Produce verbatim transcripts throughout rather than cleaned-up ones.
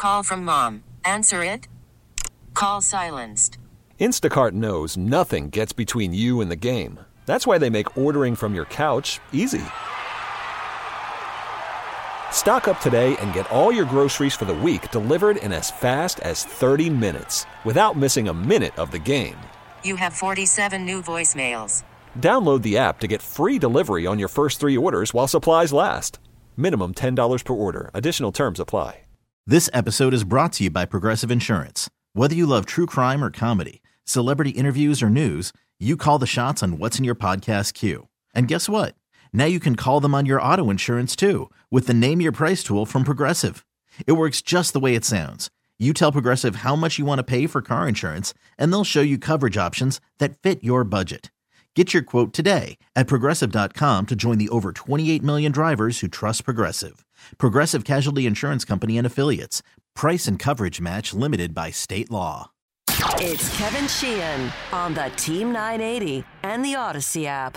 Call from mom. Answer it. Call silenced. Instacart knows nothing gets between you and the game. That's why they make ordering from your couch easy. Stock up today and get all your groceries for the week delivered in as fast as thirty minutes without missing a minute of the game. You have forty-seven new voicemails. Download the app to get free delivery on your first three orders while supplies last. Minimum ten dollars per order. Additional terms apply. This episode is brought to you by Progressive Insurance. Whether you love true crime or comedy, celebrity interviews or news, you call the shots on what's in your podcast queue. And guess what? Now you can call them on your auto insurance too with the Name Your Price tool from Progressive. It works just the way it sounds. You tell Progressive how much you want to pay for car insurance, and they'll show you coverage options that fit your budget. Get your quote today at Progressive dot com to join the over twenty-eight million drivers who trust Progressive. Progressive Casualty Insurance Company and Affiliates. Price and coverage match limited by state law. It's Kevin Sheehan on the Team nine eighty and the Odyssey app.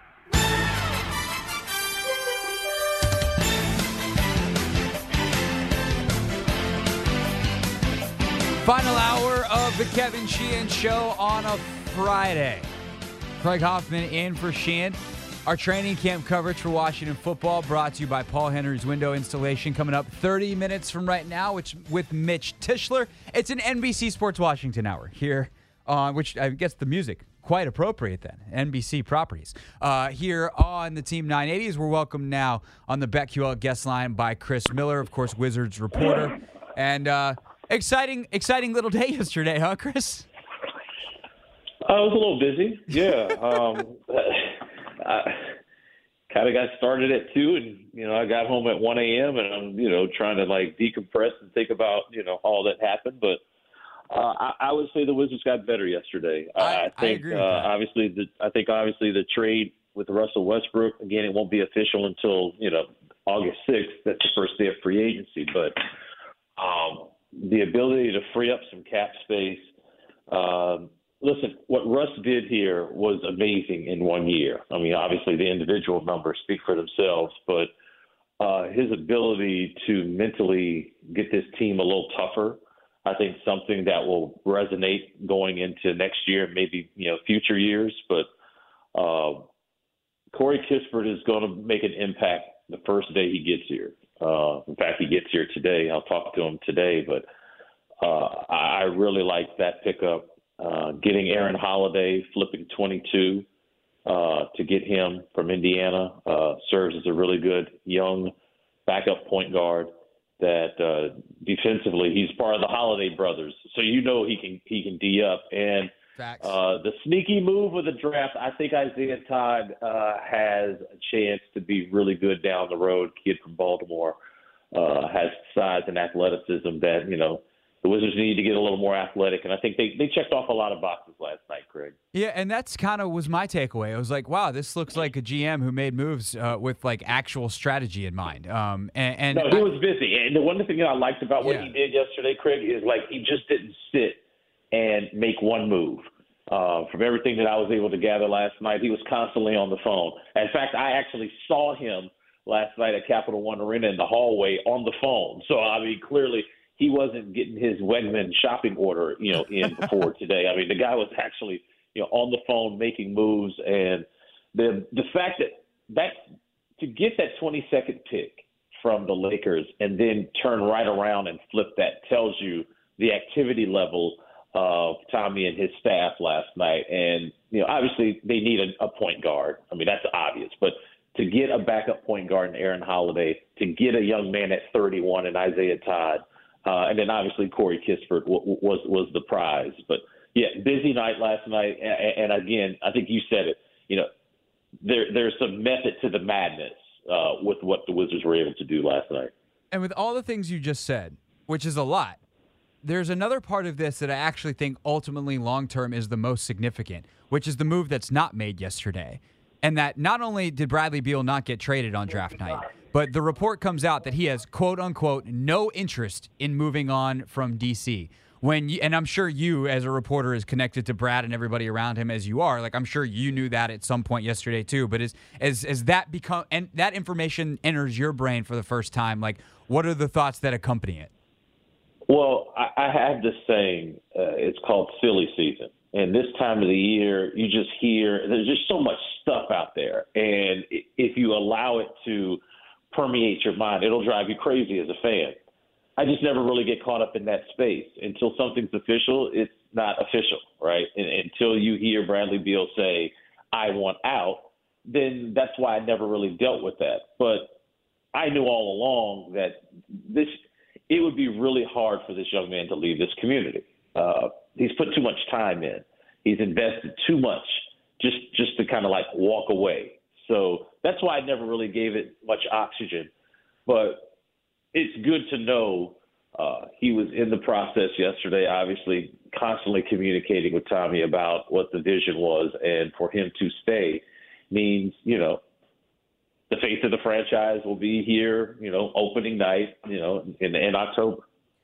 Final hour of the Kevin Sheehan Show on a Friday. Craig Hoffman in for Sheehan. Our training camp coverage for Washington football brought to you by Paul Henry's Window Installation, coming up thirty minutes from right now, which with Mitch Tischler. It's an N B C Sports Washington hour here, on which I guess the music quite appropriate then. N B C properties. Uh, here on the Team nine eighties, we're welcomed now on the BetQL guest line by Chris Miller, of course, Wizards reporter. And uh, exciting, exciting little day yesterday, huh, Chris? I was a little busy, yeah. um, I kind of got started at two, and you know I got home at one a.m. and I'm you know trying to like decompress and think about you know all that happened. But uh, I, I would say the Wizards got better yesterday. I, I think I agree with uh, that. obviously the I think obviously the trade with Russell Westbrook, again, it won't be official until you know August sixth. That's the first day of free agency, but um, the ability to free up some cap space. Um, Listen, what Russ did here was amazing in one year. I mean, obviously the individual numbers speak for themselves, but uh, his ability to mentally get this team a little tougher, I think something that will resonate going into next year, maybe, you know, future years. But uh, Corey Kispert is going to make an impact the first day he gets here. Uh, in fact, he gets here today. I'll talk to him today, but uh, I really like that pickup. Uh, getting Aaron Holiday, flipping twenty-two uh, to get him from Indiana uh, serves as a really good young backup point guard that uh, defensively he's part of the Holiday brothers, so you know he can he can D up. And uh, the sneaky move of the draft, I think Isaiah Todd uh, has a chance to be really good down the road. Kid from Baltimore uh, has size and athleticism that you know. The Wizards need to get a little more athletic, and I think they, they checked off a lot of boxes last night, Craig. Yeah, and that's kind of was my takeaway. I was like, wow, this looks like a G M who made moves uh, with, like, actual strategy in mind. Um, and, and No, he I, was busy. And the one thing that I liked about what yeah. he did yesterday, Craig, is, like, he just didn't sit and make one move. Uh, from everything that I was able to gather last night, he was constantly on the phone. In fact, I actually saw him last night at Capital One Arena in the hallway on the phone. So, I mean, clearly – he wasn't getting his Wegman shopping order, you know, in before today. I mean, the guy was actually, you know, on the phone making moves, and the the fact that that to get that twenty-second pick from the Lakers and then turn right around and flip that tells you the activity level of Tommy and his staff last night. And you know, obviously they need a, a point guard. I mean, that's obvious, but to get a backup point guard in Aaron Holiday, to get a young man at thirty-one in Isaiah Todd. Uh, and then obviously Corey Kispert w- w- was was the prize. But yeah, busy night last night. And, and again, I think you said it. You know, there there's some method to the madness uh, with what the Wizards were able to do last night. And with all the things you just said, which is a lot, there's another part of this that I actually think ultimately long term is the most significant, which is the move that's not made yesterday. And that not only did Bradley Beal not get traded on draft night, but the report comes out that he has, quote unquote, no interest in moving on from D C. When you, and I'm sure you, as a reporter, is connected to Brad and everybody around him as you are. Like, I'm sure you knew that at some point yesterday too. But as as as that become and that information enters your brain for the first time, like, what are the thoughts that accompany it? Well, I, I have this saying. Uh, it's called silly season. And this time of the year, you just hear there's just so much stuff out there. And if you allow it to permeate your mind, it'll drive you crazy as a fan. I just never really get caught up in that space. Until something's official, it's not official, right? And until you hear Bradley Beal say, I want out, then that's why I never really dealt with that. But I knew all along that this it would be really hard for this young man to leave this community. Uh, he's put too much time in. He's invested too much just just to kind of like walk away. So that's why I never really gave it much oxygen. But it's good to know uh, he was in the process yesterday, obviously constantly communicating with Tommy about what the vision was. And for him to stay means, you know, the face of the franchise will be here, you know, opening night, you know, in, in October.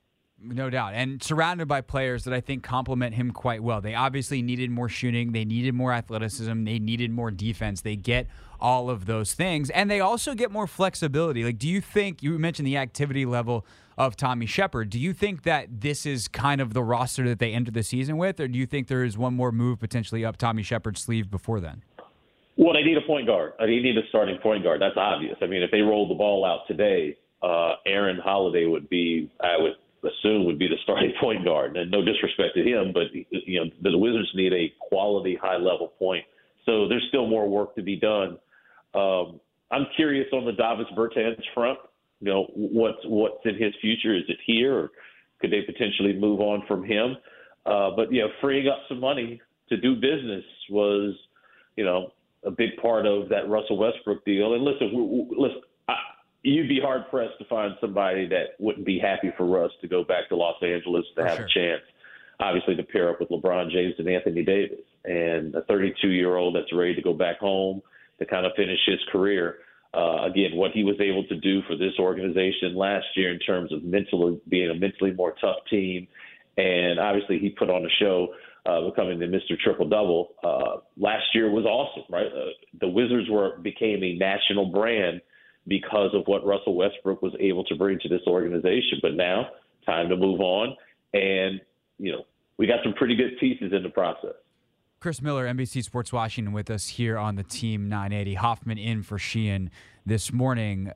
No doubt. And surrounded by players that I think complement him quite well. They obviously needed more shooting. They needed more athleticism. They needed more defense. They get all of those things. And they also get more flexibility. Like, do you think, you mentioned the activity level of Tommy Shepard. Do you think that this is kind of the roster that they enter the season with? Or do you think there is one more move potentially up Tommy Shepard's sleeve before then? Well, they need a point guard. They need a starting point guard. That's obvious. I mean, if they rolled the ball out today, uh, Aaron Holiday would be, I would assume, would be the starting point guard. And no disrespect to him, but you know the Wizards need a quality, high-level point. So there's still more work to be done. Um, I'm curious on the Davis Bertans front. You know, what's what's in his future? Is it here, or could they potentially move on from him? Uh, but you know, freeing up some money to do business was, you know, a big part of that Russell Westbrook deal. And listen, we, we, listen, I, you'd be hard pressed to find somebody that wouldn't be happy for Russ to go back to Los Angeles to for have sure. a chance, obviously, to pair up with LeBron James and Anthony Davis, and a thirty-two-year-old that's ready to go back home to kind of finish his career. Uh, again, what he was able to do for this organization last year in terms of mentally being a mentally more tough team, and obviously he put on a show. Uh, becoming the Mister Triple-Double uh, last year was awesome, right? Uh, the Wizards were became a national brand because of what Russell Westbrook was able to bring to this organization. But now, time to move on, and you know we got some pretty good pieces in the process. Chris Miller, N B C Sports Washington, with us here on the Team nine eighty. Hoffman in for Sheehan this morning.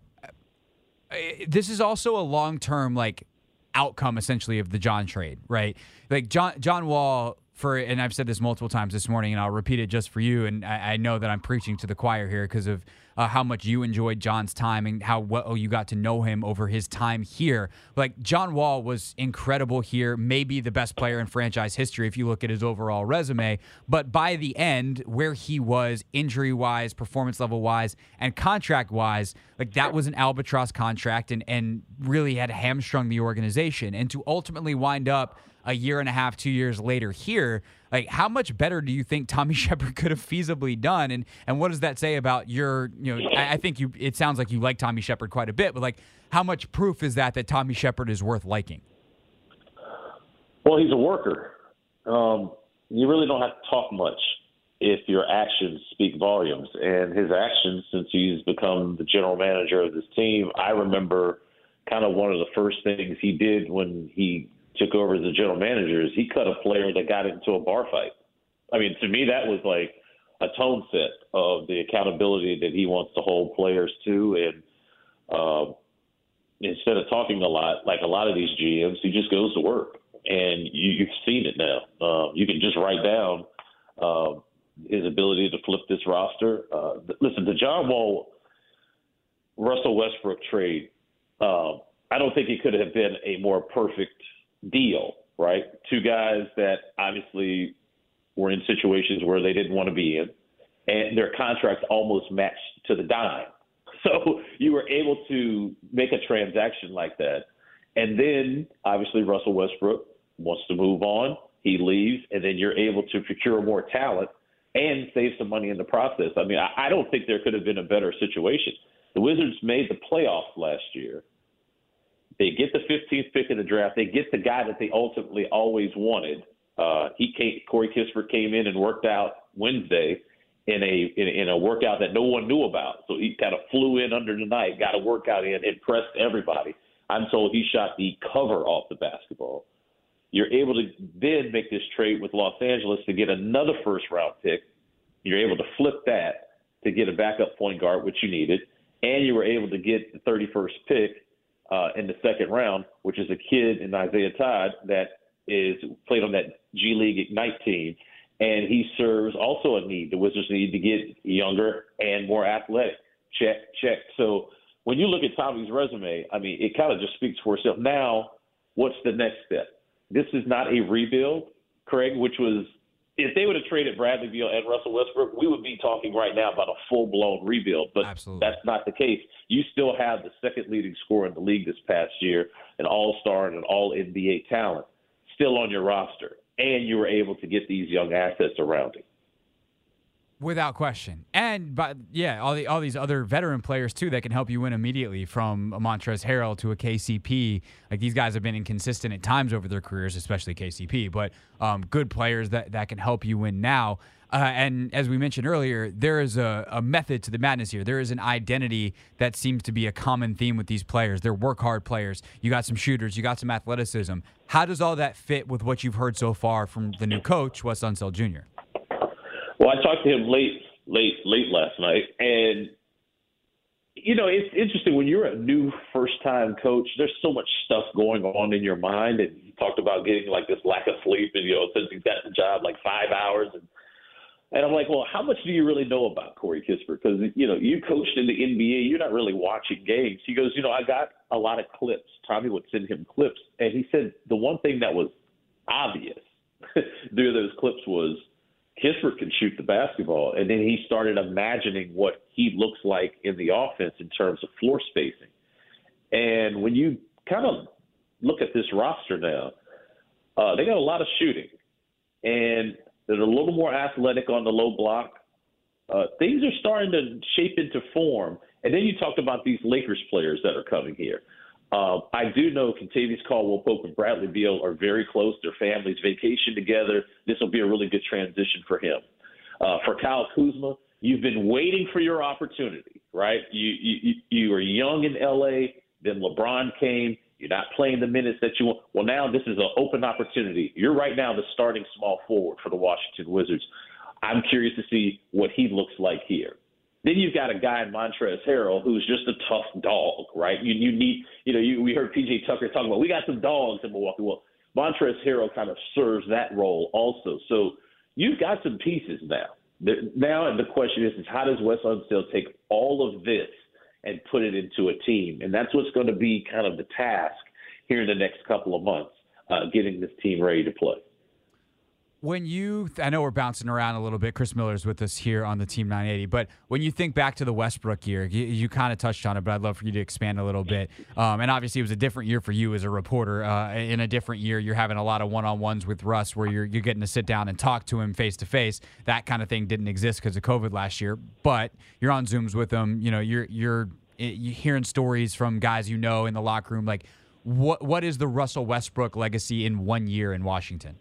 This is also a long-term like outcome, essentially, of the John trade, right? Like John John Wall. For, and I've said this multiple times this morning, and I'll repeat it just for you, and I, I know that I'm preaching to the choir here because of uh, how much you enjoyed John's time and how well you got to know him over his time here. Like, John Wall was incredible here, maybe the best player in franchise history if you look at his overall resume, but by the end, where he was injury-wise, performance level-wise, and contract-wise, like, that was an albatross contract and, and really had hamstrung the organization. And to ultimately wind up a year and a half, two years later here, like, how much better do you think Tommy Shepard could have feasibly done? And and what does that say about your, you know, I, I think you, it sounds like you like Tommy Shepard quite a bit, but like, how much proof is that that Tommy Shepard is worth liking? Well, he's a worker. Um, you really don't have to talk much if your actions speak volumes. And his actions, since he's become the general manager of this team, I remember kind of one of the first things he did when he took over as the general manager is he cut a player that got into a bar fight. I mean, to me, that was like a tone set of the accountability that he wants to hold players to. And uh, instead of talking a lot, like a lot of these G Ms, he just goes to work. And you, you've seen it now. Uh, you can just write down uh, his ability to flip this roster. Uh, listen, the John Wall, Russell Westbrook trade, uh, I don't think it could have been a more perfect deal, right? Two guys that obviously were in situations where they didn't want to be in, and their contracts almost matched to the dime. So you were able to make a transaction like that. And then obviously Russell Westbrook wants to move on. He leaves, and then you're able to procure more talent and save some money in the process. I mean, I, I don't think there could have been a better situation. The Wizards made the playoffs last year. They get the fifteenth pick in the draft. They get the guy that they ultimately always wanted. Uh, he came, Corey Kispert came in and worked out Wednesday in a in, in a workout that no one knew about. So he kind of flew in under the night, got a workout in, impressed everybody. I'm told he shot the cover off the basketball. You're able to then make this trade with Los Angeles to get another first-round pick. You're able to flip that to get a backup point guard, which you needed, and you were able to get the thirty-first pick uh, in the second round, which is a kid in Isaiah Todd that is played on that G League Ignite team, and he serves also a need. The Wizards need to get younger and more athletic. Check, check. So when you look at Tommy's resume, I mean, it kind of just speaks for itself. Now, what's the next step? This is not a rebuild, Craig, which was, if they would have traded Bradley Beal and Russell Westbrook, we would be talking right now about a full-blown rebuild. But Absolutely. That's not the case. You still have the second leading scorer in the league this past year, an all-star and an all-N B A talent, still on your roster. And you were able to get these young assets around him. Without question. And, but yeah, all the all these other veteran players, too, that can help you win immediately, from a Montrezl Harrell to a K C P. Like, these guys have been inconsistent at times over their careers, especially K C P, but um, good players that, that can help you win now. Uh, and as we mentioned earlier, there is a, a method to the madness here. There is an identity that seems to be a common theme with these players. They're work-hard players. You got some shooters. You got some athleticism. How does all that fit with what you've heard so far from the new coach, Wes Unseld Junior? Well, I talked to him late, late, late last night, and, you know, it's interesting. When you're a new first-time coach, there's so much stuff going on in your mind, and he talked about getting, like, this lack of sleep, and, you know, since he's got the job, like, five hours, and And I'm like, well, how much do you really know about Corey Kispert? Because, you know, you coached in the N B A. You're not really watching games. He goes, you know, I got a lot of clips. Tommy would send him clips. And he said the one thing that was obvious through those clips was Kispert can shoot the basketball. And then he started imagining what he looks like in the offense in terms of floor spacing. And when you kind of look at this roster now, uh, they got a lot of shooting. And they're a little more athletic on the low block. Uh, things are starting to shape into form. And then you talked about these Lakers players that are coming here. Uh, I do know Kentavious Caldwell-Pope and Bradley Beal are very close. Their families vacation together. This will be a really good transition for him. Uh, for Kyle Kuzma, you've been waiting for your opportunity, right? You, you, you were young in L A, then LeBron came. You're not playing the minutes that you want. Well, now this is an open opportunity. You're right now the starting small forward for the Washington Wizards. I'm curious to see what he looks like here. Then you've got a guy in Montrezl Harrell who's just a tough dog, right? You, you need, you know, you, we heard P J Tucker talking about, we got some dogs in Milwaukee. Well, Montrezl Harrell kind of serves that role also. So you've got some pieces now. The, now the question is, is how does Wes Unseld take all of this and put it into a team? And that's what's going to be kind of the task here in the next couple of months, uh, getting this team ready to play. When you, I know we're bouncing around a little bit. Chris Miller's with us here on the Team nine eighty. But when you think back to the Westbrook year, you, you kind of touched on it, but I'd love for you to expand a little bit. Um, and obviously, it was a different year for you as a reporter. Uh, in a different year, you're having a lot of one-on-ones with Russ, where you're you're getting to sit down and talk to him face to face. That kind of thing didn't exist because of COVID last year. But you're on Zooms with him. You know, you're you're you're hearing stories from guys you know in the locker room. Like, what what is the Russell Westbrook legacy in one year in Washington?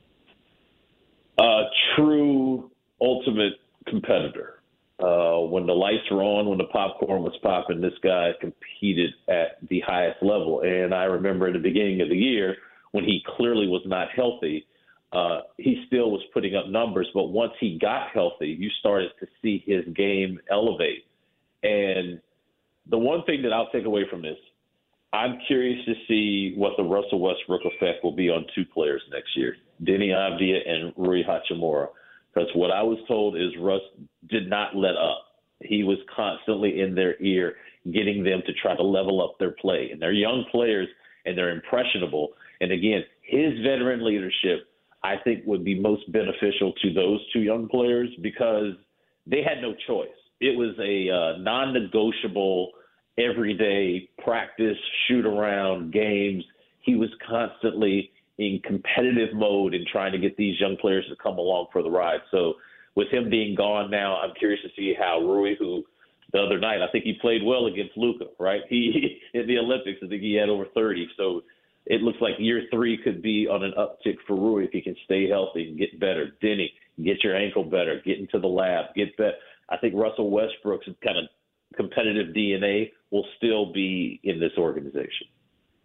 Uh, true ultimate competitor. Uh, when the lights were on, when the popcorn was popping, this guy competed at the highest level. And I remember in the beginning of the year when he clearly was not healthy, uh, he still was putting up numbers. But once he got healthy, you started to see his game elevate. And the one thing that I'll take away from this, I'm curious to see what the Russell Westbrook effect will be on two players next year, Deni Avdija and Rui Hachimura. Because what I was told is Russ did not let up. He was constantly in their ear, getting them to try to level up their play. And they're young players, and they're impressionable. And again, his veteran leadership, I think, would be most beneficial to those two young players because they had no choice. It was a uh, non-negotiable everyday practice, shoot around games. He was constantly in competitive mode and trying to get these young players to come along for the ride. So with him being gone now, I'm curious to see how Rui, who the other night, I think he played well against Luka, right? He in the Olympics, I think he had over thirty. So it looks like year three could be on an uptick for Rui if he can stay healthy and get better. Deni, get your ankle better, get into the lab, get better. I think Russell Westbrook's kind of competitive D N A will still be in this organization.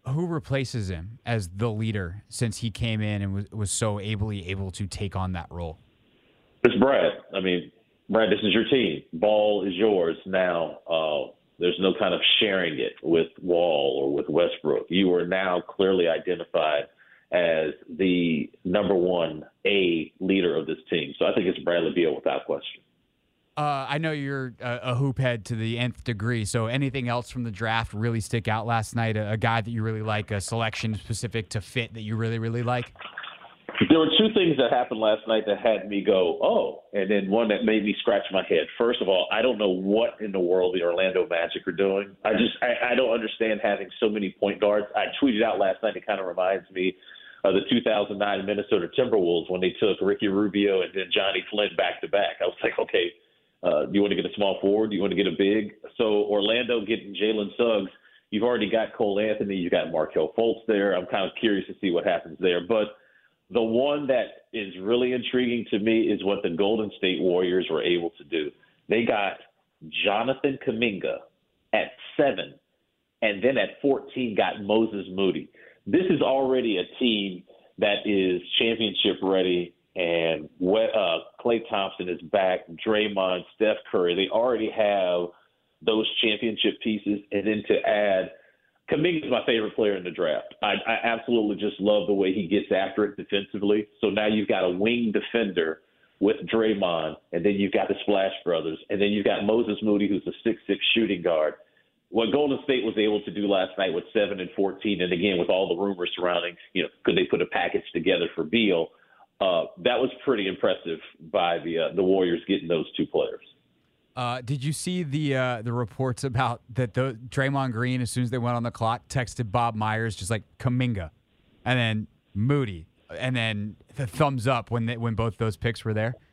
who replaces him as the leader since he came in and was, was so ably able to take on that role? It's Brad. I mean, Brad, this is your team. Ball is yours now. Uh, there's no kind of sharing it with Wall or with Westbrook. You are now clearly identified as the number one A leader of this team. So I think it's Bradley Beal without question. Uh, I know you're a, a hoop head to the nth degree, so anything else from the draft really stick out last night? A, a guy that you really like, a selection specific to fit that you really, really like? There were two things that happened last night that had me go, oh, and then one that made me scratch my head. First of all, I don't know what in the world the Orlando Magic are doing. I just I, I don't understand having so many point guards. I tweeted out last night, it kind of reminds me of the two thousand nine Minnesota Timberwolves when they took Ricky Rubio and then Johnny Flynn back-to-back. I was like, okay, Uh, do you want to get a small forward? Do you want to get a big? So Orlando getting Jalen Suggs. You've already got Cole Anthony. You've got Markelle Fultz there. I'm kind of curious to see what happens there. But the one that is really intriguing to me is what the Golden State Warriors were able to do. They got Jonathan Kuminga at seven, and then at fourteen got Moses Moody. This is already a team that is championship ready. And uh, Klay Thompson is back, Draymond, Steph Curry. They already have those championship pieces. And then to add, Kuminga is my favorite player in the draft. I, I absolutely just love the way he gets after it defensively. So now you've got a wing defender with Draymond, and then you've got the Splash Brothers, and then you've got Moses Moody, who's a six six shooting guard. What Golden State was able to do last night with seven and fourteen, and again with all the rumors surrounding, you know, could they put a package together for Beal? Uh, that was pretty impressive by the uh, the Warriors getting those two players. Uh, did you see the uh, the reports about that? The Draymond Green, as soon as they went on the clock, texted Bob Myers just like Kuminga, and then Moody, and then the thumbs up when they, when both those picks were there.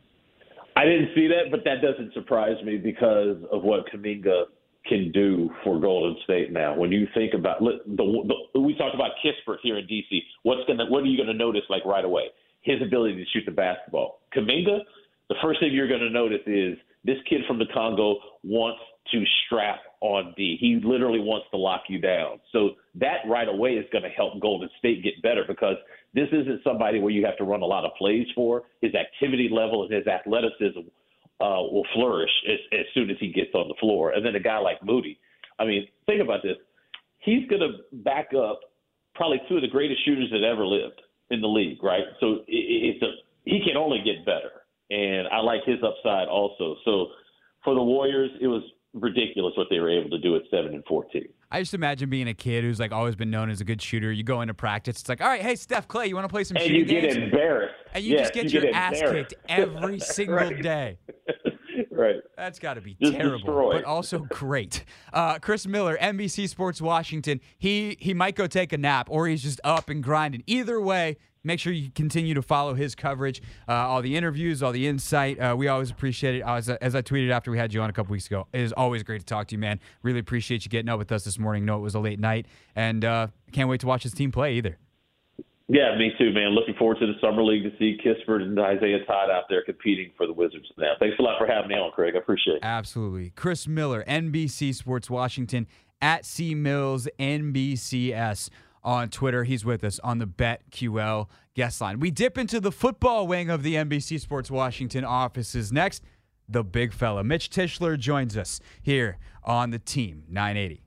I didn't see that, but that doesn't surprise me because of what Kuminga can do for Golden State now. When you think about the, the we talked about Kispert here in D C, what's gonna what are you gonna notice like right away? His ability to shoot the basketball. Kuminga, the first thing you're going to notice is this kid from the Congo wants to strap on D. He literally wants to lock you down. So that right away is going to help Golden State get better because this isn't somebody where you have to run a lot of plays for. His activity level and his athleticism uh, will flourish as, as soon as he gets on the floor. And then a guy like Moody, I mean, think about this. He's going to back up probably two of the greatest shooters that ever lived in the league, right? So it's a he can only get better, and I like his upside also. So for the Warriors, it was ridiculous what they were able to do at seven and fourteen. I just imagine being a kid who's like always been known as a good shooter. You go into practice, it's like, all right, hey Steph Clay, you want to play some and shooting you games? get embarrassed, and you yes, just get you your get ass kicked every single right. day. Right. That's got to be Just terrible, destroyed. but also great. Uh, Chris Miller, N B C Sports Washington. He he might go take a nap, or he's just up and grinding. Either way, make sure you continue to follow his coverage, uh, all the interviews, all the insight. Uh, we always appreciate it. As, as I tweeted after we had you on a couple weeks ago, it is always great to talk to you, man. Really appreciate you getting up with us this morning. Know it was a late night, and uh, can't wait to watch his team play either. Yeah, me too, man. Looking forward to the Summer League to see Kispert and Isaiah Todd out there competing for the Wizards now. Thanks a lot for having me on, Craig. I appreciate it. Absolutely. Chris Miller, N B C Sports Washington, at C Mills N B C S on Twitter. He's with us on the BetQL guest line. We dip into the football wing of the N B C Sports Washington offices next. The big fella, Mitch Tischler, joins us here on the Team nine eighty.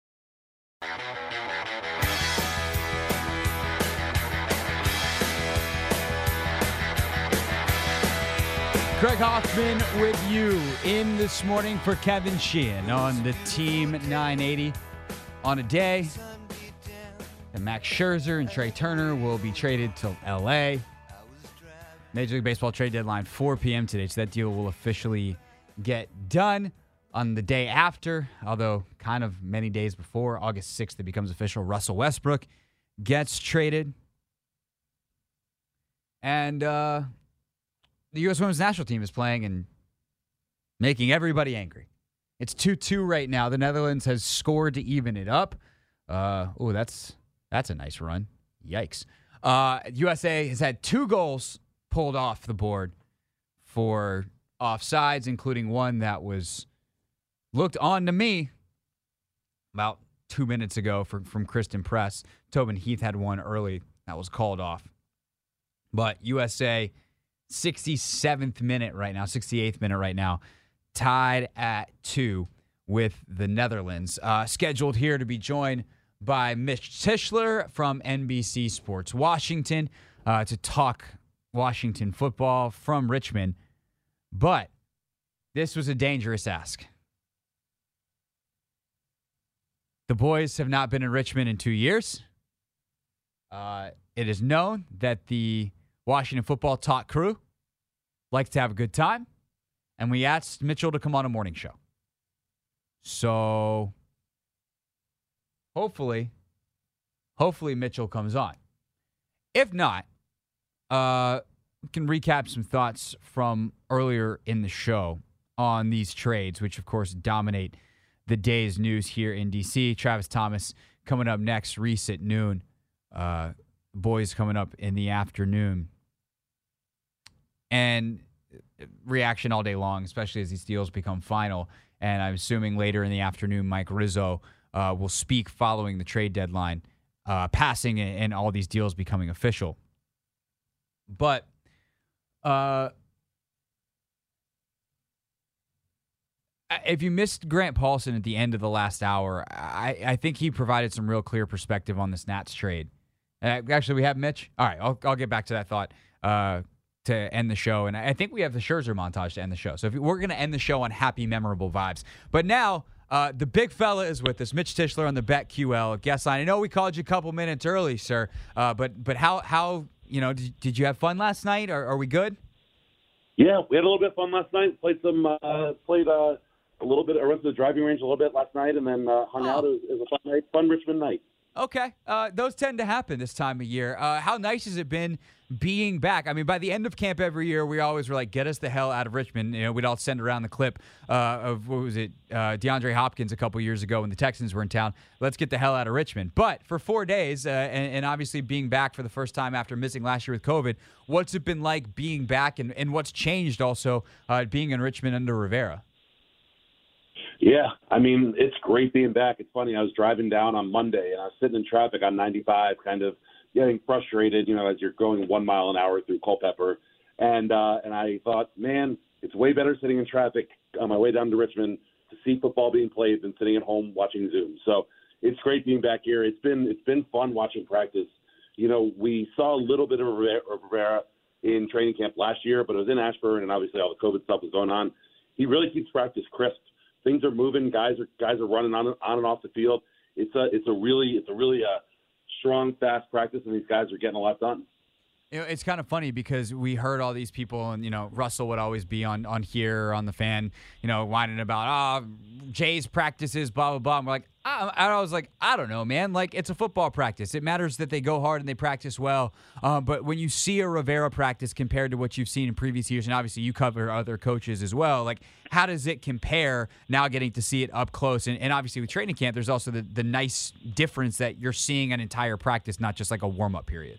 Craig Hoffman with you in this morning for Kevin Sheehan on the Team nine eighty on a day that Max Scherzer and Trey Turner will be traded to L A. Major League Baseball trade deadline four p.m. today, so that deal will officially get done on the day after, although kind of many days before. August sixth, it becomes official. Russell Westbrook gets traded. And uh, the U S Women's National Team is playing and making everybody angry. It's two two right now. The Netherlands has scored to even it up. Uh, oh, that's that's a nice run. Yikes. Uh, U S A has had two goals pulled off the board for offsides, including one that was looked on to me about two minutes ago for, from Kristen Press. Tobin Heath had one early that was called off. But U S A, sixty-seventh minute right now, sixty-eighth minute right now, tied at two with the Netherlands. Uh, scheduled here to be joined by Mitch Tischler from N B C Sports Washington uh, to talk Washington football from Richmond. But this was a dangerous ask. The boys have not been in Richmond in two years. Uh, it is known that the Washington football talk crew likes to have a good time, and we asked Mitchell to come on a morning show. So hopefully, hopefully Mitchell comes on. If not, uh, we can recap some thoughts from earlier in the show on these trades, which of course dominate the day's news here in D C. Travis Thomas coming up next, Reese at noon. Uh, boys coming up in the afternoon. And reaction all day long, especially as these deals become final. And I'm assuming later in the afternoon, Mike Rizzo uh, will speak following the trade deadline, uh, passing and, and all these deals becoming official. But uh, if you missed Grant Paulson at the end of the last hour, I, I think he provided some real clear perspective on this Nats trade. Uh, actually, we have Mitch. All right, I'll, I'll get back to that thought uh, to end the show. And I think we have the Scherzer montage to end the show. So if we're going to end the show on happy, memorable vibes. But now, uh, the big fella is with us, Mitch Tischler on the BetQL guest line. I know we called you a couple minutes early, sir, uh, but but how, how you know, did, did you have fun last night? Are, are we good? Yeah, we had a little bit of fun last night. Played some, uh, played uh, a little bit. I went to the driving range a little bit last night, and then uh, hung oh. out. It was, it was a fun night, fun Richmond night. Okay. Uh, those tend to happen this time of year. Uh, how nice has it been being back? I mean, by the end of camp every year, we always were like, get us the hell out of Richmond. You know, we'd all send around the clip uh, of, what was it, uh, DeAndre Hopkins a couple years ago when the Texans were in town. Let's get the hell out of Richmond. But for four days, uh, and, and obviously being back for the first time after missing last year with COVID, what's it been like being back, and, and what's changed also uh, being in Richmond under Rivera? Yeah, I mean, it's great being back. It's funny, I was driving down on Monday, and I was sitting in traffic on ninety-five, kind of getting frustrated, you know, as you're going one mile an hour through Culpeper. And uh, and I thought, man, it's way better sitting in traffic on my way down to Richmond to see football being played than sitting at home watching Zoom. So it's great being back here. It's been it's been fun watching practice. You know, we saw a little bit of Rivera in training camp last year, but it was in Ashburn, and obviously all the COVID stuff was going on. He really keeps practice crisp. Things are moving. Guys are guys are running on on and off the field. It's a it's a really it's a really uh, strong, fast practice, and these guys are getting a lot done. You know, it's kind of funny because we heard all these people, and you know, Russell would always be on on here on the Fan, you know, whining about oh Jay's practices, blah blah blah. And we're like, I, I was like, I don't know, man. Like, it's a football practice. It matters that they go hard and they practice well. Uh, but when you see a Rivera practice compared to what you've seen in previous years, and obviously you cover other coaches as well, like, how does it compare now getting to see it up close? And, and obviously with training camp, there's also the, the nice difference that you're seeing an entire practice, not just like a warm-up period.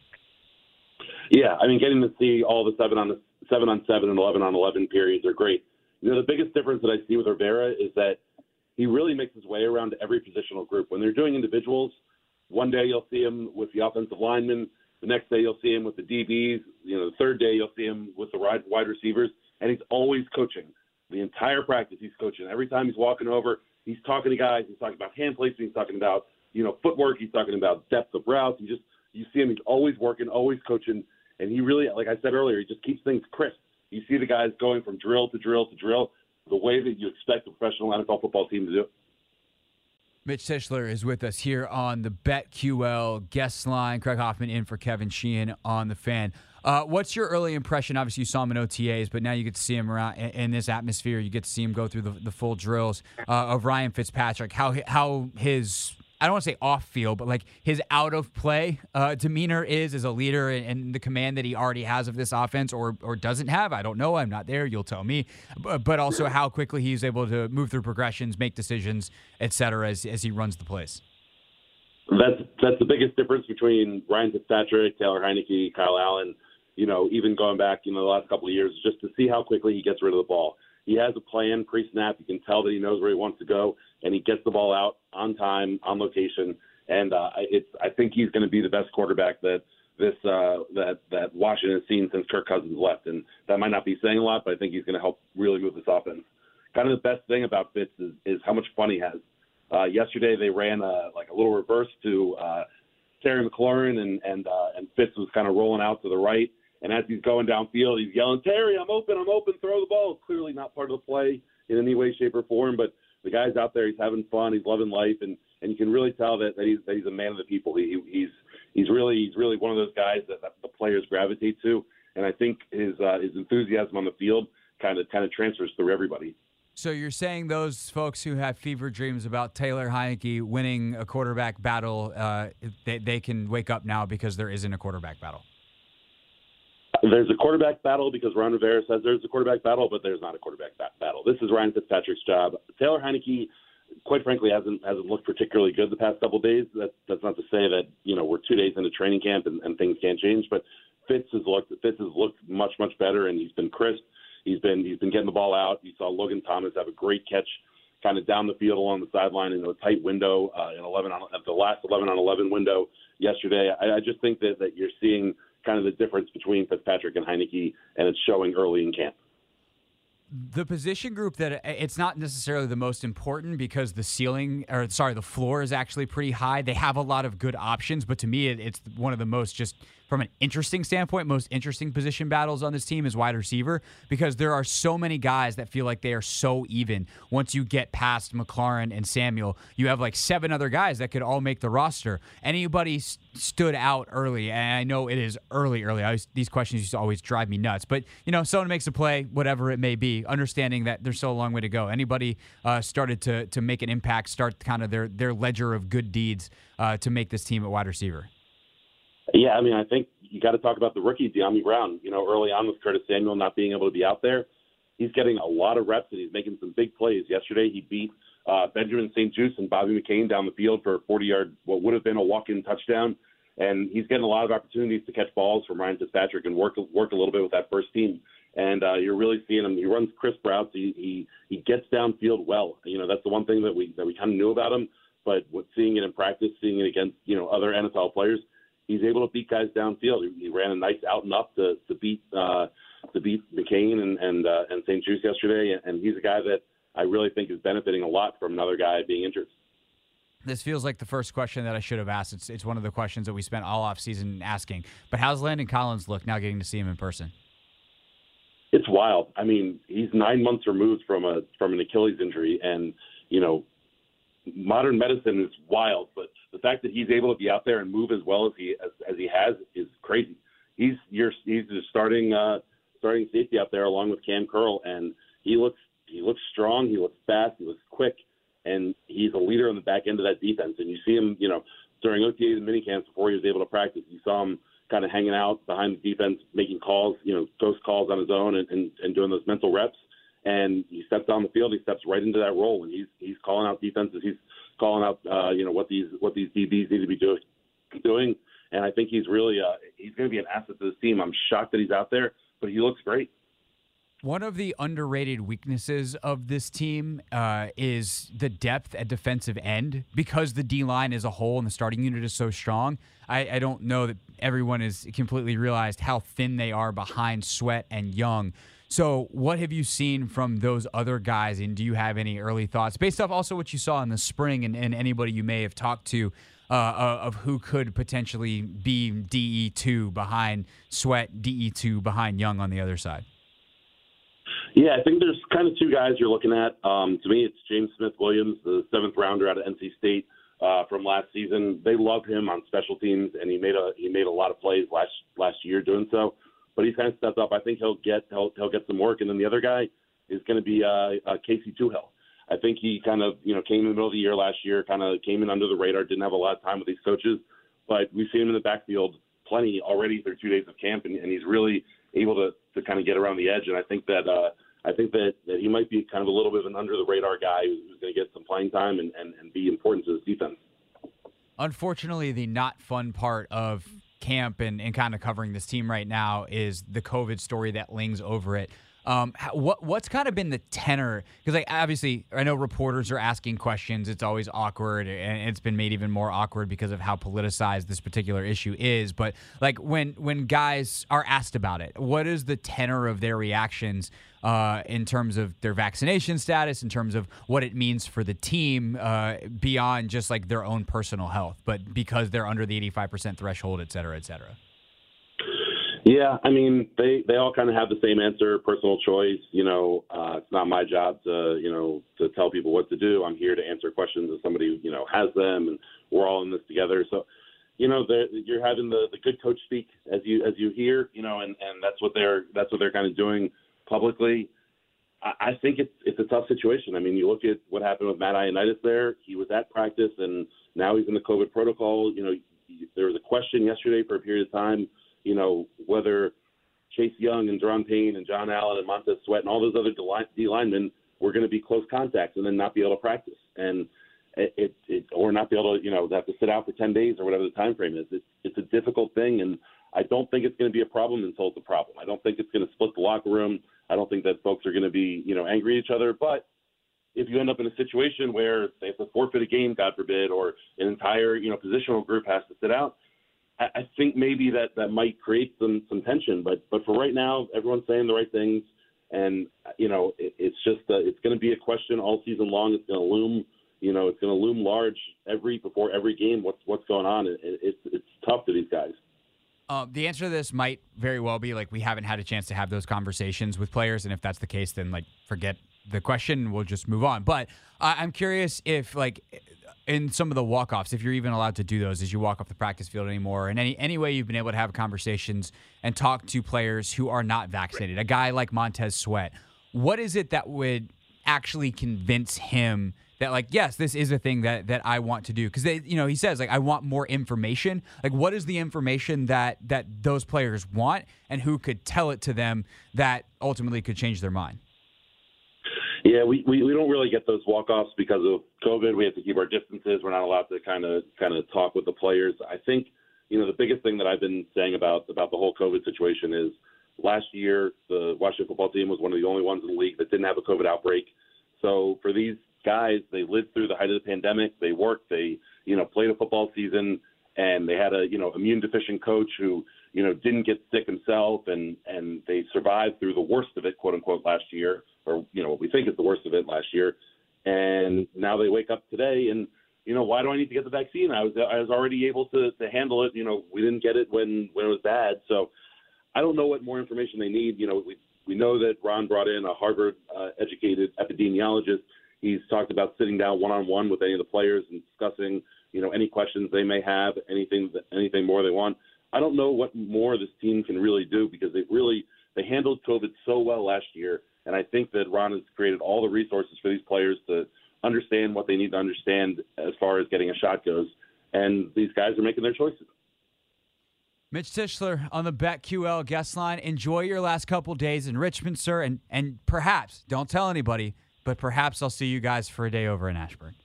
Yeah, I mean, getting to see all the seven on the seven on seven and eleven on eleven periods are great. You know, the biggest difference that I see with Rivera is that he really makes his way around to every positional group. When they're doing individuals, one day you'll see him with the offensive linemen. The next day you'll see him with the D Bs. You know, the third day you'll see him with the wide receivers. And he's always coaching. The entire practice he's coaching. Every time he's walking over, he's talking to guys. He's talking about hand placement. He's talking about, you know, footwork. He's talking about depth of routes. You just you see him. He's always working, always coaching. And he really, like I said earlier, he just keeps things crisp. You see the guys going from drill to drill to drill the way that you expect a professional N F L football team to do. Mitch Tischler is with us here on the BetQL guest line. Craig Hoffman in for Kevin Sheehan on the Fan. Uh, what's your early impression? Obviously, you saw him in O T As, but now you get to see him around in, in this atmosphere. You get to see him go through the, the full drills uh, of Ryan Fitzpatrick. How how his, I don't want to say off field, but like his out of play uh, demeanor is as a leader, and, and the command that he already has of this offense or or doesn't have. I don't know. I'm not there. You'll tell me. But, but also how quickly he's able to move through progressions, make decisions, et cetera, as, as he runs the plays. That's that's the biggest difference between Ryan Fitzpatrick, Taylor Heineke, Kyle Allen. You know, even going back, you know, the last couple of years, just to see how quickly he gets rid of the ball. he has a plan pre-snap. You can tell that he knows where he wants to go, and he gets the ball out on time, on location. And uh, it's I think he's going to be the best quarterback that this uh, that that Washington has seen since Kirk Cousins left. And that might not be saying a lot, but I think he's going to help really move this offense. Kind of the best thing about Fitz is, is how much fun he has. Uh, yesterday they ran a, like a little reverse to uh, Terry McLaurin, and and uh, and Fitz was kind of rolling out to the right. And as he's going downfield, he's yelling, "Terry, I'm open, I'm open, throw the ball." Clearly not part of the play in any way, shape, or form, but the guy's out there, he's having fun, he's loving life, and, and you can really tell that, that he's that he's a man of the people. He, he's he's really he's really one of those guys that, that the players gravitate to, and I think his uh, his enthusiasm on the field kind of kind of transfers through everybody. So you're saying those folks who have fever dreams about Taylor Heinicke winning a quarterback battle, uh, they, they can wake up now because there isn't a quarterback battle? There's a quarterback battle because Ron Rivera says there's a quarterback battle, but there's not a quarterback bat- battle. This is Ryan Fitzpatrick's job. Taylor Heinicke, quite frankly, hasn't hasn't looked particularly good the past couple of days. That, that's not to say that you know we're two days into training camp and, and things can't change. But Fitz has looked Fitz has looked much much better, and he's been crisp. He's been he's been getting the ball out. You saw Logan Thomas have a great catch, kind of down the field along the sideline in a tight window, uh, in eleven on at the last eleven on eleven window yesterday. I, I just think that that you're seeing kind of the difference between Fitzpatrick and Heinicke, and it's showing early in camp. The position group that it's not necessarily the most important because the ceiling, or sorry, the floor is actually pretty high. They have a lot of good options, but to me, it, it's one of the most just from an interesting standpoint, most interesting position battles on this team is wide receiver because there are so many guys that feel like they are so even. Once you get past McLaurin and Samuel, you have like seven other guys that could all make the roster. Anybody s- stood out early, and I know it is early, early. I always, these questions used to always drive me nuts, but you know, someone makes a play, whatever it may be, understanding that there's still a long way to go. Anybody uh, started to to make an impact, start kind of their their ledger of good deeds uh, to make this team at wide receiver? Yeah, I mean, I think you got to talk about the rookie, De'Ami Brown. You know, early on with Curtis Samuel not being able to be out there, he's getting a lot of reps and he's making some big plays. Yesterday, he beat uh, Benjamin Saint Juste and Bobby McCain down the field for a forty-yard, what would have been a walk-in touchdown. And he's getting a lot of opportunities to catch balls from Ryan Fitzpatrick and work work a little bit with that first team. And uh, you're really seeing him. He runs crisp routes. He, he he gets downfield well. You know, that's the one thing that we that we kind of knew about him. But with seeing it in practice, seeing it against you know other N F L players, he's able to beat guys downfield. He, he ran a nice out and up to to beat uh, to beat McCain and and uh, and Saint Juste yesterday. And he's a guy that I really think is benefiting a lot from another guy being injured. This feels like the first question that I should have asked. It's it's one of the questions that we spent all offseason asking. But how's Landon Collins look now getting to see him in person? It's wild. I mean, he's nine months removed from a from an Achilles injury, and you know, modern medicine is wild. But the fact that he's able to be out there and move as well as he as, as he has is crazy. He's you're, he's the starting uh, starting safety out there along with Cam Curl, and he looks he looks strong. He looks fast. He looks quick, and he's a leader on the back end of that defense. And you see him, you know, during O T As and minicamps before he was able to practice. You saw him kind of hanging out behind the defense, making calls, you know, ghost calls on his own and, and, and doing those mental reps. And he steps on the field, he steps right into that role, and he's he's calling out defenses. He's calling out, uh, you know, what these what these D Bs need to be do, doing. And I think he's really uh, he's going to be an asset to this team. I'm shocked that he's out there, but he looks great. One of the underrated weaknesses of this team uh, is the depth at defensive end. Because the D-line as a whole and the starting unit is so strong, I, I don't know that everyone has completely realized how thin they are behind Sweat and Young. So what have you seen from those other guys, and do you have any early thoughts, based off also what you saw in the spring and, and anybody you may have talked to uh, of who could potentially be D E two behind Sweat, D E two behind Young on the other side? Yeah, I think there's kind of two guys you're looking at. Um, to me, it's James Smith-Williams, the seventh rounder out of N C State uh, from last season. They love him on special teams, and he made a he made a lot of plays last last year doing so. But he's kind of stepped up. I think he'll get he'll, he'll get some work. And then the other guy is going to be uh, uh, Casey Toohill. I think he kind of you know came in the middle of the year last year, kind of came in under the radar, didn't have a lot of time with these coaches, but we've seen him in the backfield plenty already through two days of camp, and, and he's really able to, to kind of get around the edge. And I think that uh, I think that, that he might be kind of a little bit of an under the radar guy who's, who's going to get some playing time and, and, and be important to his defense. Unfortunately, the not fun part of camp and, and kind of covering this team right now is the COVID story that lings over it. Um, how, what what's kind of been the tenor? Because like obviously, I know reporters are asking questions. It's always awkward, and it's been made even more awkward because of how politicized this particular issue is. But like when when guys are asked about it, what is the tenor of their reactions uh, in terms of their vaccination status, in terms of what it means for the team uh, beyond just like their own personal health, but because they're under the eighty-five percent threshold, et cetera, et cetera? Yeah, I mean, they, they all kind of have the same answer, personal choice. You know, uh, it's not my job to, you know, to tell people what to do. I'm here to answer questions if somebody, you know, has them, and we're all in this together. So, you know, you're having the, the good coach speak as you as you hear, you know, and, and that's what they're that's what they're kind of doing publicly. I, I think it's it's a tough situation. I mean, you look at what happened with Matt Ioannidis there. He was at practice, and now he's in the COVID protocol. You know, there was a question yesterday for a period of time, you know, whether Chase Young and Deron Payne and John Allen and Montez Sweat and all those other D linemen were going to be close contacts and then not be able to practice, and it, it, it or not be able to, you know, have to sit out for ten days or whatever the time frame is. It's it's a difficult thing, and I don't think it's going to be a problem until it's a problem. I don't think it's going to split the locker room. I don't think that folks are going to be, you know, angry at each other. But if you end up in a situation where they have to forfeit a game, God forbid, or an entire, you know, positional group has to sit out, I think maybe that, that might create some, some tension, but but for right now, everyone's saying the right things, and you know it, it's just uh, it's going to be a question all season long. It's going to loom, you know, it's going to loom large every before every game. What's what's going on? It, it, it's it's tough to these guys. Uh, the answer to this might very well be like we haven't had a chance to have those conversations with players, and if that's the case, then like forget the question. We'll just move on. But uh, I'm curious if like. in some of the walk-offs, if you're even allowed to do those as you walk off the practice field anymore, and any any way you've been able to have conversations and talk to players who are not vaccinated, a guy like Montez Sweat, what is it that would actually convince him that, like, yes, this is a thing that, that I want to do? Because, they, you know, he says, like, I want more information. Like, what is the information that, that those players want, and who could tell it to them that ultimately could change their mind? Yeah, we, we, we don't really get those walk-offs because of COVID. We have to keep our distances. We're not allowed to kind of kind of talk with the players. I think, you know, the biggest thing that I've been saying about, about the whole COVID situation is last year the Washington football team was one of the only ones in the league that didn't have a COVID outbreak. So for these guys, they lived through the height of the pandemic. They worked. They, you know, played a football season, and they had a, you know, immune deficient coach who, you know, didn't get sick himself, and, and they survived through the worst of it, quote unquote, last year, or, you know, what we think is the worst of it last year. And now they wake up today and, you know, why do I need to get the vaccine? I was, I was already able to, to handle it. You know, we didn't get it when, when it was bad. So I don't know what more information they need. You know, we, we know that Ron brought in a Harvard uh, educated epidemiologist. He's talked about sitting down one-on-one with any of the players and discussing, you know, any questions they may have, anything, anything more they want. I don't know what more this team can really do because they've really they handled COVID so well last year, and I think that Ron has created all the resources for these players to understand what they need to understand as far as getting a shot goes, and these guys are making their choices. Mitch Tischler on the BetQL guest line. Enjoy your last couple days in Richmond, sir, and and perhaps don't tell anybody, but perhaps I'll see you guys for a day over in Ashburn.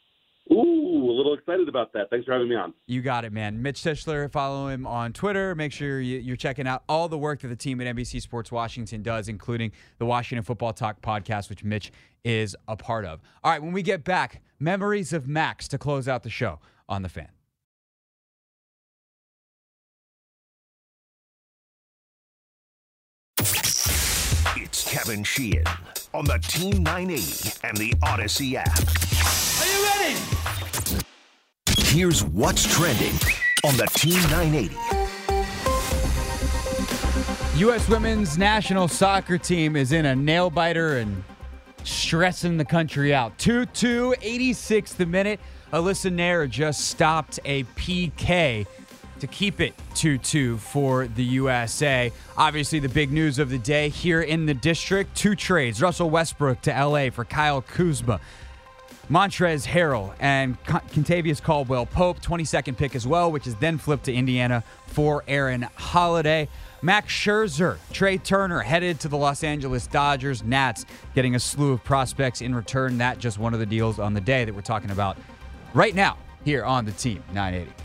Ooh, a little excited about that. Thanks for having me on. You got it, man. Mitch Tischler, follow him on Twitter. Make sure you're checking out all the work that the team at N B C Sports Washington does, including the Washington Football Talk podcast, which Mitch is a part of. All right, when we get back, memories of Max to close out the show on The Fan. It's Kevin Sheehan on the Team nine eighty and the Odyssey app. Are you ready? Here's what's trending on the Team nine eighty. U S women's national soccer team is in a nail-biter and stressing the country out. two two, eighty-sixth minute. Alyssa Nair just stopped a P K to keep it two two for the U S A. Obviously, the big news of the day here in the district, two trades. Russell Westbrook to L A for Kyle Kuzma. Montrezl Harrell and Kentavious Caldwell-Pope, twenty-second pick as well, which is then flipped to Indiana for Aaron Holiday. Max Scherzer, Trey Turner headed to the Los Angeles Dodgers. Nats getting a slew of prospects in return. That just one of the deals on the day that we're talking about right now here on the Team nine eighty.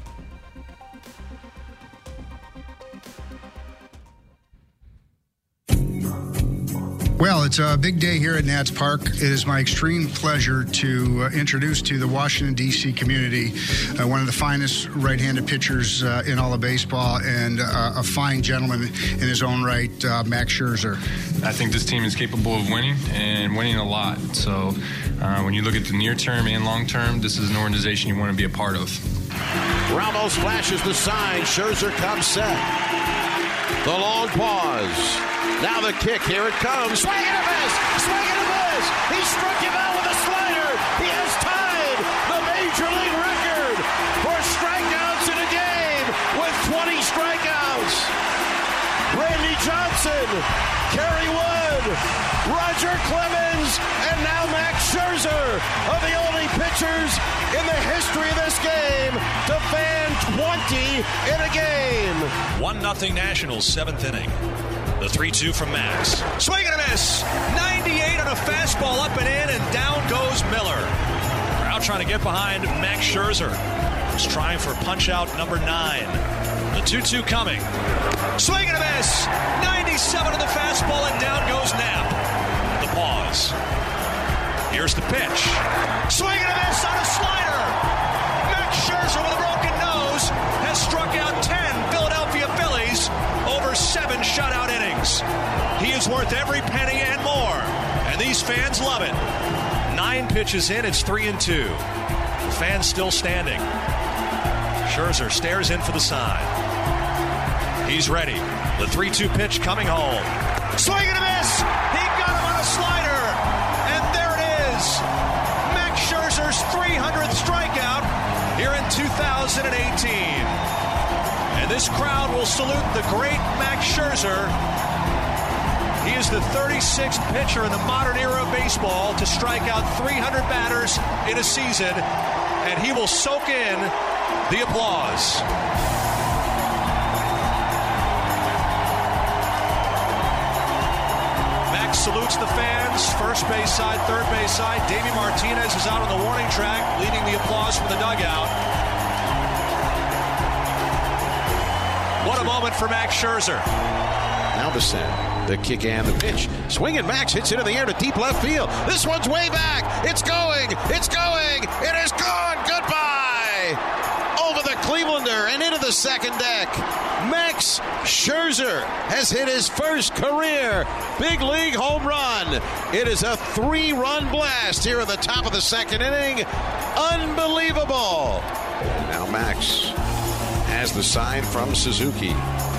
Well, it's a big day here at Nats Park. It is my extreme pleasure to uh, introduce to the Washington, D C community uh, one of the finest right-handed pitchers uh, in all of baseball, and uh, a fine gentleman in his own right, uh, Max Scherzer. I think this team is capable of winning, and winning a lot. So uh, when you look at the near term and long term, this is an organization you want to be a part of. Ramos flashes the sign. Scherzer comes set. The long pause. Now the kick. Here it comes. Swing and a miss. Swing and a miss. He struck him out with a slider. He has tied the major league record for strikeouts in a game with twenty strikeouts. Randy Johnson, Kerry Wood, Roger Clemens, and now Max Scherzer are the only pitchers in the history of this game to fan twenty in a game. one nothing Nationals, seventh inning. The three two from Max. Swing and a miss. ninety-eight on a fastball up and in, and down goes Miller. Crowd trying to get behind Max Scherzer. He's trying for punch out number nine. The two two coming. Swing and a miss. ninety-seven on the fastball, and down goes Knapp. The pause. Here's the pitch. Swing and a miss on a slider. Max Scherzer with a broken nose has struck out ten Philadelphia Phillies over seven shutout innings. He is worth every penny and more, and these fans love it. Nine pitches in, it's three and two. The fans still standing. Scherzer stares in for the sign. He's ready. The three two pitch coming home. Swing and a miss. He got him on a slider, and there it is. Max Scherzer's three hundredth strikeout here in two thousand eighteen. And this crowd will salute the great Max Scherzer. He is the thirty-sixth pitcher in the modern era of baseball to strike out three hundred batters in a season, and he will soak in the applause. Max salutes the fans, first base side, third base side. Davey Martinez is out on the warning track, leading the applause from the dugout. What a moment for Max Scherzer. Now the set, the kick and the pitch. Swing and Max hits it in the air to deep left field. This one's way back. It's going. It's going. It is gone. Goodbye. Over the Clevelander and into the second deck. Max Scherzer has hit his first career big league home run. It is a three-run blast here in the top of the second inning. Unbelievable. And now Max has the sign from Suzuki.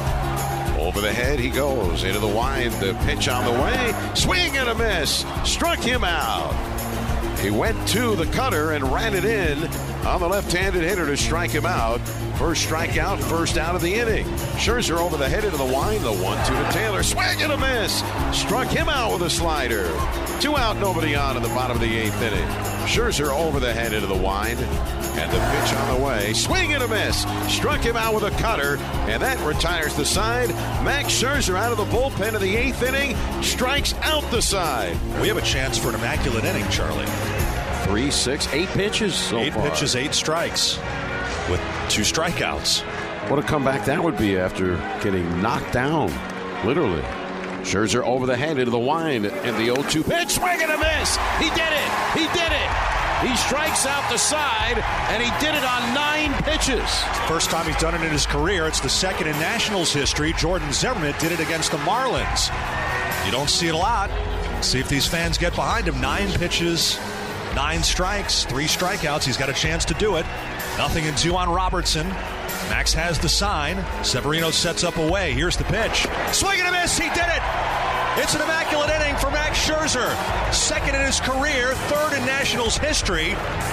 Over the head he goes, into the wind, the pitch on the way. Swing and a miss. Struck him out. He went to the cutter and ran it in on the left-handed hitter to strike him out. First strikeout, first out of the inning. Scherzer over the head into the wind, the one two to Taylor. Swing and a miss. Struck him out with a slider. Two out, nobody on in the bottom of the eighth inning. Scherzer over the head into the wind. And the pitch on the way. Swing and a miss. Struck him out with a cutter. And that retires the side. Max Scherzer out of the bullpen of the eighth inning. Strikes out the side. We have a chance for an immaculate inning, Charlie. Three, six, eight pitches so Eight far. pitches, eight strikes with two strikeouts. What a comeback that would be after getting knocked down, literally. Scherzer over the head into the wind and the oh two pitch. Swing and a miss. He did it. He did it. He strikes out the side, and he did it on nine pitches. First time he's done it in his career. It's the second in Nationals history. Jordan Zimmerman did it against the Marlins. You don't see it a lot. See if these fans get behind him. Nine pitches, nine strikes, three strikeouts. He's got a chance to do it. Nothing in two on Robertson. Max has the sign. Severino sets up away. Here's the pitch. Swing and a miss. He did it. It's an immaculate inning for Max Scherzer. Second in his career, third in Nationals history.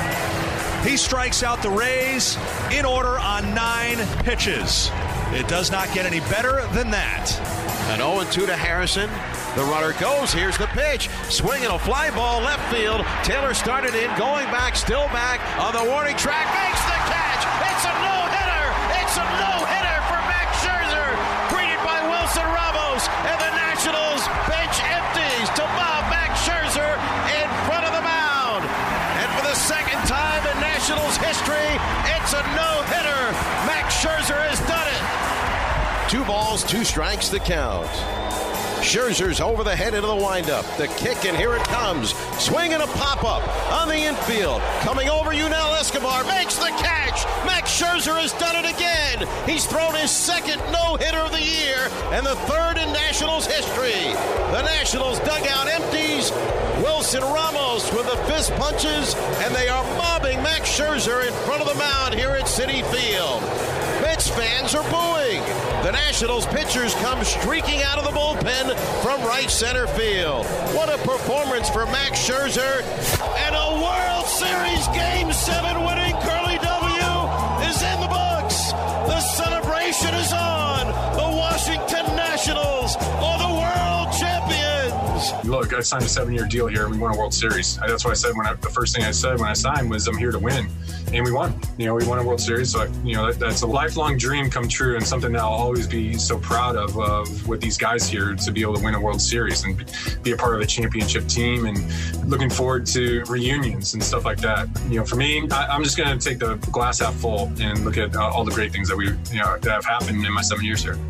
He strikes out the Rays in order on nine pitches. It does not get any better than that. An oh and two to Harrison. The runner goes. Here's the pitch. Swinging a fly ball left field. Taylor started in, going back, still back on the warning track. Makes the catch. It's a no-hitter. It's a no-hitter for Max Scherzer. Greeted by Wilson Ramos, and the Nationals bench empties to mob Max Scherzer in front of the mound. And for the second time in Nationals history, it's a no-hitter. Max Scherzer has done it. Two balls, two strikes, the count. Scherzer's over the head into the windup. The kick, and here it comes. Swing and a pop-up on the infield. Coming over, Yunel Escobar makes the catch. Max Scherzer has done it again. He's thrown his second no-hitter of the year and the third in Nationals history. The Nationals dugout empties. Wilson Ramos with the fist punches, and they are mobbing Max Scherzer in front of the mound here at Citi Field. Mets fans are booing. The Nationals pitchers come streaking out of the bullpen from right center field. What a performance for Max Scherzer. And a World Series Game seven winning Curly W is in the books. The celebration is on. The Washington Nationals are the world champions. Look, I signed a seven-year deal here, and we won a World Series. That's what I said when I, the first thing I said when I signed was, I'm here to win. And we won. You know, we won a World Series. So, you know, that, that's a lifelong dream come true, and something that I'll always be so proud of, of with these guys here, to be able to win a World Series and be a part of a championship team, and looking forward to reunions and stuff like that. You know, for me, I, I'm just going to take the glass half full and look at uh, all the great things that we, you know, that have happened in my seven years here.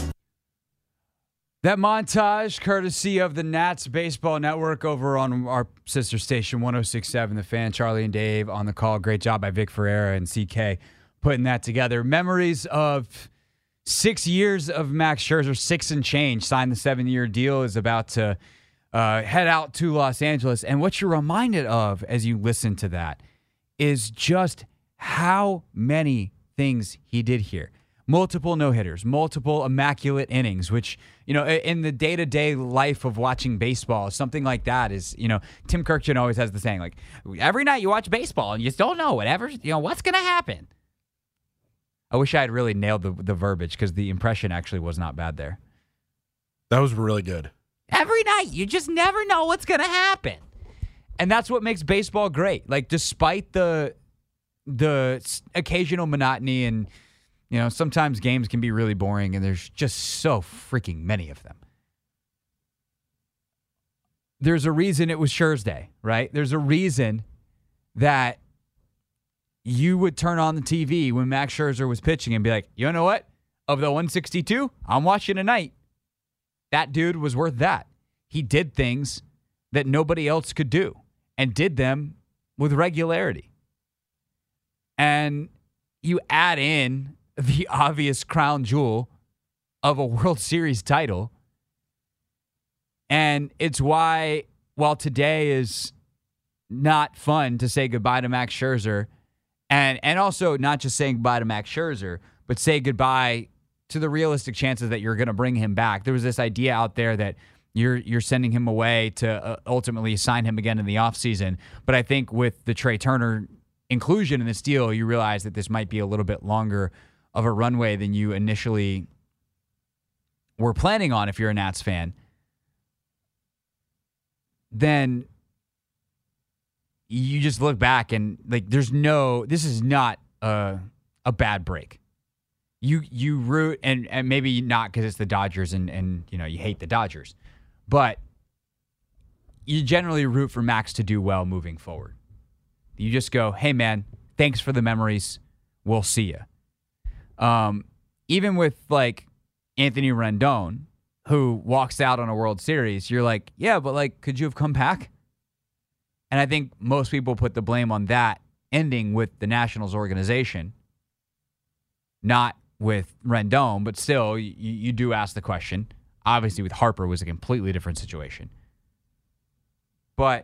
That montage, courtesy of the Nats Baseball Network over on our sister station, one oh six point seven The Fan. Charlie and Dave on the call. Great job by Vic Ferreira and C K putting that together. Memories of six years of Max Scherzer, six and change. Signed the seven-year deal, is about to uh, head out to Los Angeles. And what you're reminded of as you listen to that is just how many things he did here. Multiple no-hitters, multiple immaculate innings, which, you know, in the day-to-day life of watching baseball, something like that is, you know, Tim Kirkjian always has the saying, like, every night you watch baseball and you just don't know whatever, you know, what's going to happen. I wish I had really nailed the, the verbiage, because the impression actually was not bad there. That was really good. Every night, you just never know what's going to happen. And that's what makes baseball great. Like, despite the the occasional monotony, and you know, sometimes games can be really boring, and there's just so freaking many of them. There's a reason it was Scherz Day, right? There's a reason that you would turn on the T V when Max Scherzer was pitching and be like, you know what? Of the one sixty-two, I'm watching tonight. That dude was worth that. He did things that nobody else could do, and did them with regularity. And you add in the obvious crown jewel of a World Series title. And it's why, while today is not fun to say goodbye to Max Scherzer, and, and also not just saying goodbye to Max Scherzer, but say goodbye to the realistic chances that you're going to bring him back. There was this idea out there that you're you're sending him away to uh, ultimately sign him again in the offseason. But I think with the Trey Turner inclusion in this deal, you realize that this might be a little bit longer of a runway than you initially were planning on if you're a Nats fan. Then you just look back and, like, there's no, this is not a, a bad break. You you root, and, and maybe not because it's the Dodgers and, and, you know, you hate the Dodgers, but you generally root for Max to do well moving forward. You just go, hey, man, thanks for the memories. We'll see you. Um, even with, like, Anthony Rendon, who walks out on a World Series, you're like, yeah, but, like, could you have come back? And I think most people put the blame on that ending with the Nationals organization, not with Rendon, but still, you, you do ask the question. Obviously, with Harper, it was a completely different situation. But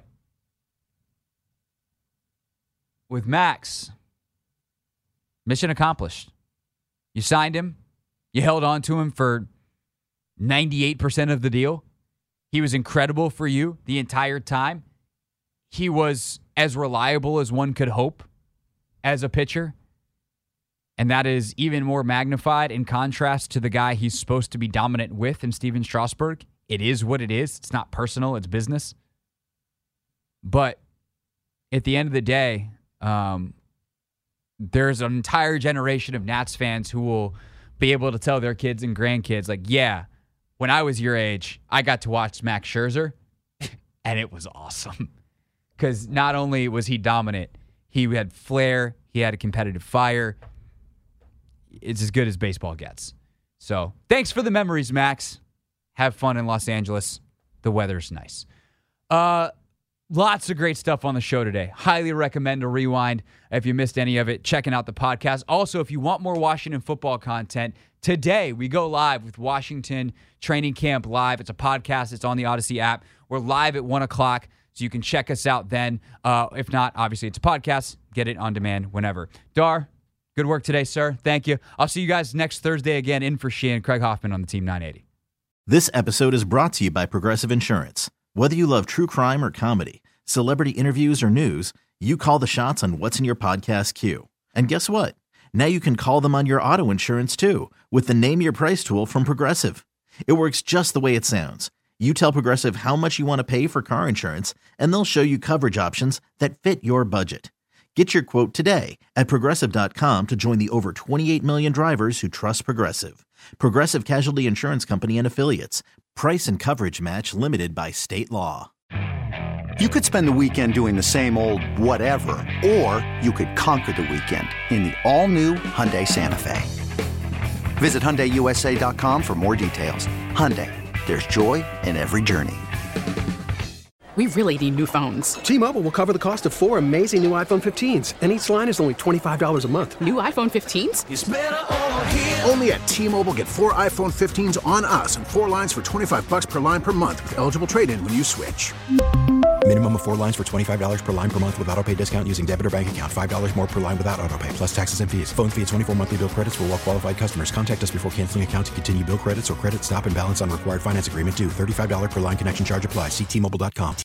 with Max, mission accomplished. You signed him. You held on to him for ninety-eight percent of the deal. He was incredible for you the entire time. He was as reliable as one could hope as a pitcher. And that is even more magnified in contrast to the guy he's supposed to be dominant with in Steven Strasburg. It is what it is. It's not personal. It's business. But at the end of the day, um, there's an entire generation of Nats fans who will be able to tell their kids and grandkids, like, yeah, when I was your age, I got to watch Max Scherzer, and it was awesome. Because not only was he dominant, he had flair, he had a competitive fire. It's as good as baseball gets. So, thanks for the memories, Max. have fun in Los Angeles. The weather's nice. Uh, lots of great stuff on the show today. Highly recommend a rewind if you missed any of it, checking out the podcast. Also, if you want more Washington football content, today we go live with Washington Training Camp Live. It's a podcast. It's on the Odyssey app. We're live at one o'clock, so you can check us out then. Uh, if not, obviously it's a podcast. Get it on demand whenever. Dar, good work today, sir. Thank you. I'll see you guys next Thursday again in for Sheehan. Craig Hoffman on the Team nine eighty. This episode is brought to you by Progressive Insurance. Whether you love true crime or comedy, celebrity interviews or news, you call the shots on what's in your podcast queue. And guess what? Now you can call them on your auto insurance too with the Name Your Price tool from Progressive. It works just the way it sounds. You tell Progressive how much you want to pay for car insurance, and they'll show you coverage options that fit your budget. Get your quote today at Progressive dot com to join the over twenty-eight million drivers who trust Progressive. Progressive Casualty Insurance Company and Affiliates. Price and coverage match limited by state law. You could spend the weekend doing the same old whatever, or you could conquer the weekend in the all-new Hyundai Santa Fe. Visit Hyundai U S A dot com for more details. Hyundai, there's joy in every journey. We really need new phones. T-Mobile will cover the cost of four amazing new iPhone fifteens, and each line is only twenty-five dollars a month. New iPhone fifteens? It's better over here. Only at T-Mobile, get four iPhone fifteens on us and four lines for twenty-five dollars per line per month with eligible trade-in when you switch. Minimum of four lines for twenty-five dollars per line per month with autopay discount using debit or bank account. five dollars more per line without autopay, plus taxes and fees. Phone fee at twenty-four monthly bill credits for well-qualified customers. Contact us before canceling account to continue bill credits or credit stop and balance on required finance agreement due. thirty-five dollars per line connection charge applies. See T Mobile dot com.